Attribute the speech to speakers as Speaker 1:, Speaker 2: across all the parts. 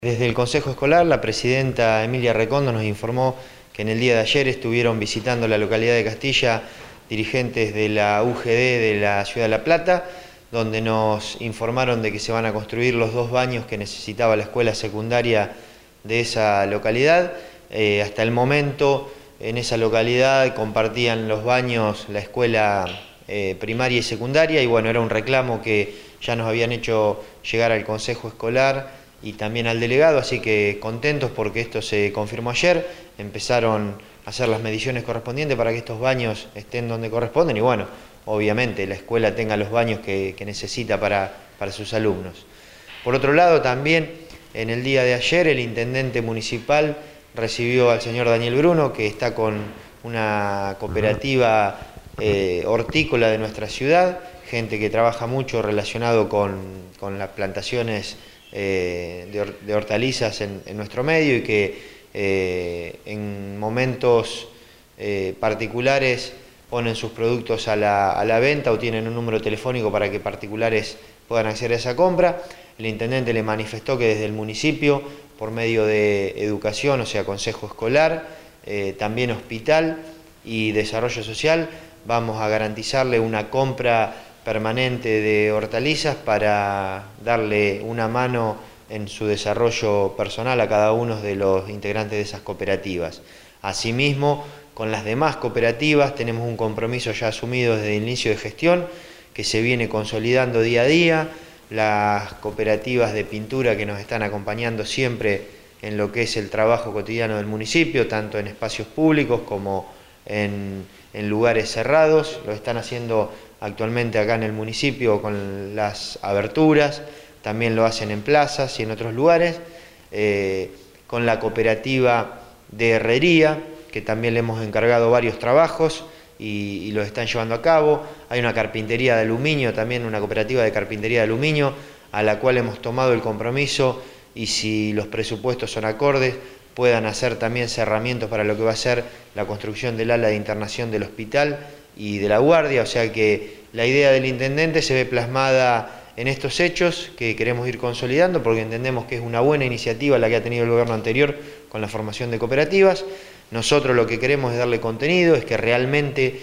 Speaker 1: Desde el Consejo Escolar, la presidenta Emilia Recondo nos informó que en el día de ayer estuvieron visitando la localidad de Castilla dirigentes de la UGD de la Ciudad de La Plata, donde nos informaron de que se van a construir los 2 baños que necesitaba la escuela secundaria de esa localidad. Hasta el momento en esa localidad compartían los baños la escuela primaria y secundaria, y bueno, era un reclamo que ya nos habían hecho llegar al Consejo Escolar y también al delegado, así que contentos porque esto se confirmó ayer. Empezaron a hacer las mediciones correspondientes para que estos baños estén donde corresponden y bueno, obviamente la escuela tenga los baños que necesita para sus alumnos. Por otro lado, también en el día de ayer el intendente municipal recibió al señor Daniel Bruno, que está con una cooperativa hortícola de nuestra ciudad, gente que trabaja mucho relacionado con las plantaciones de hortalizas en nuestro medio y que en momentos particulares ponen sus productos a la venta o tienen un número telefónico para que particulares puedan acceder a esa compra. El intendente le manifestó que desde el municipio, por medio de educación, o sea, consejo escolar, también hospital y desarrollo social, vamos a garantizarle una compra permanente de hortalizas para darle una mano en su desarrollo personal a cada uno de los integrantes de esas cooperativas. Asimismo, con las demás cooperativas tenemos un compromiso ya asumido desde el inicio de gestión que se viene consolidando día a día. Las cooperativas de pintura que nos están acompañando siempre en lo que es el trabajo cotidiano del municipio, tanto en espacios públicos como en lugares cerrados, lo están haciendo actualmente acá en el municipio con las aberturas, también lo hacen en plazas y en otros lugares, con la cooperativa de herrería, que también le hemos encargado varios trabajos y los están llevando a cabo. Hay una carpintería de aluminio, también una cooperativa de carpintería de aluminio, a la cual hemos tomado el compromiso y si los presupuestos son acordes, puedan hacer también cerramientos para lo que va a ser la construcción del ala de internación del hospital y de la guardia, o sea que la idea del intendente se ve plasmada en estos hechos que queremos ir consolidando porque entendemos que es una buena iniciativa la que ha tenido el gobierno anterior con la formación de cooperativas. Nosotros lo que queremos es darle contenido, es que realmente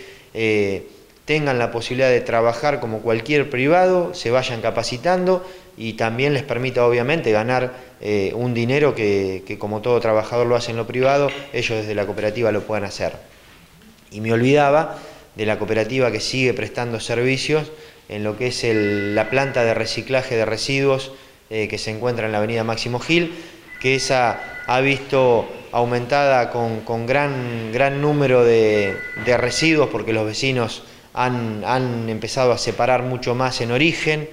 Speaker 1: tengan la posibilidad de trabajar como cualquier privado, se vayan capacitando y también les permita obviamente ganar un dinero que como todo trabajador lo hace en lo privado, ellos desde la cooperativa lo puedan hacer. Y me olvidaba de la cooperativa que sigue prestando servicios en lo que es la planta de reciclaje de residuos que se encuentra en la avenida Máximo Gil, que esa ha visto aumentada con gran número de residuos porque los vecinos han empezado a separar mucho más en origen,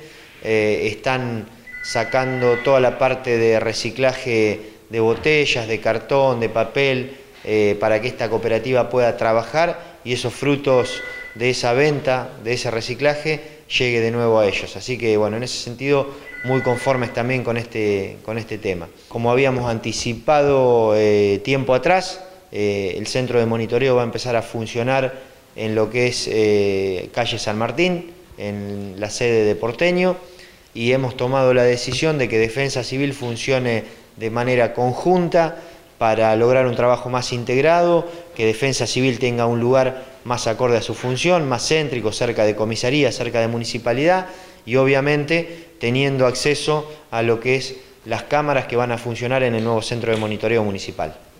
Speaker 1: están sacando toda la parte de reciclaje de botellas, de cartón, de papel, para que esta cooperativa pueda trabajar y esos frutos de esa venta, de ese reciclaje, llegue de nuevo a ellos. Así que bueno, en ese sentido muy conformes también con este tema. Como habíamos anticipado tiempo atrás, el centro de monitoreo va a empezar a funcionar en lo que es calle San Martín, en la sede de Porteño, y hemos tomado la decisión de que Defensa Civil funcione de manera conjunta para lograr un trabajo más integrado, que Defensa Civil tenga un lugar más acorde a su función, más céntrico, cerca de comisaría, cerca de municipalidad y obviamente teniendo acceso a lo que es las cámaras que van a funcionar en el nuevo centro de monitoreo municipal.